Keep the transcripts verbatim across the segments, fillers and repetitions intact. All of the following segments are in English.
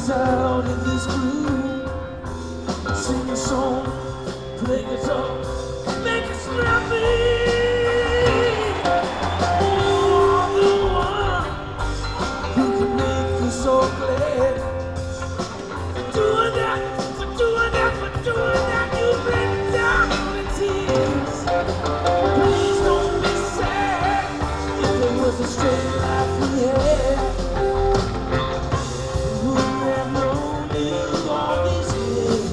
out in this groove. Sing a song, play guitar, make it snappy. Oh, the one who can make you so glad. For doing that, for doing that, for doing that, you bring it down with tears. Please don't be sad if it was a straight life we had. We wouldn't have known you all these years.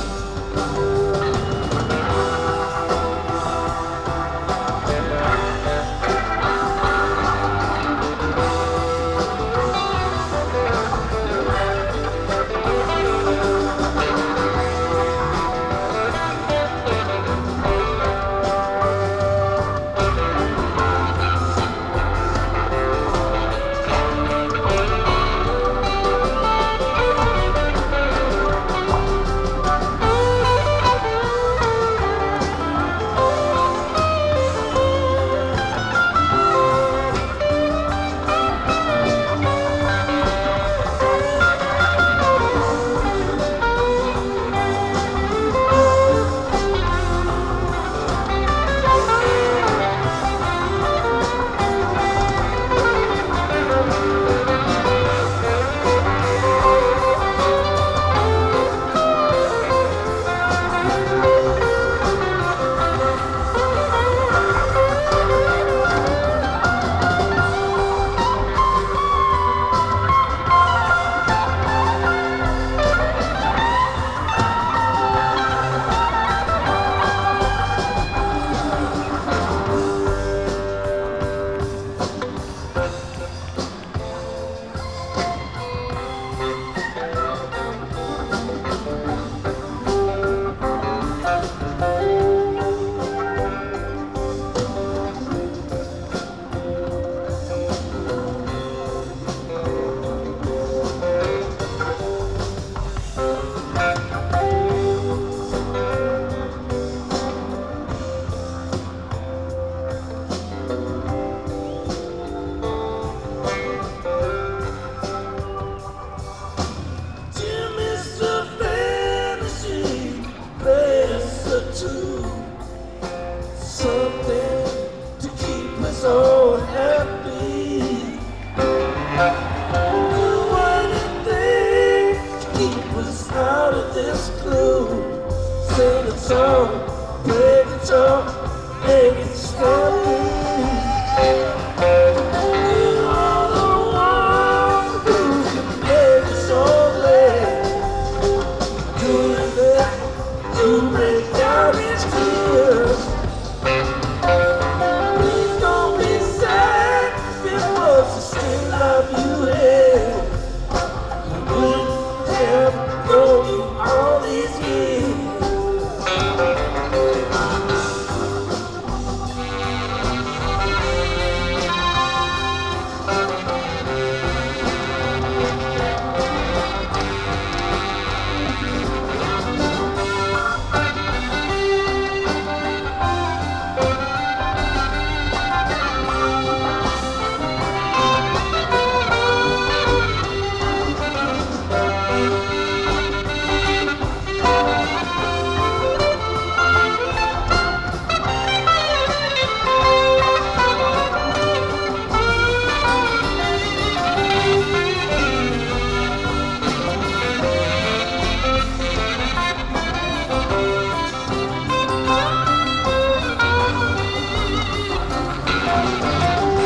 Something to keep us all happy. Do anything to keep us out of this gloom. Sing a song, play guitar, make it snappy. You are the one who can make us all glad. Doing that, you break down its tears. Please don't be sad if it was a straight life you had. You wouldn't have known you all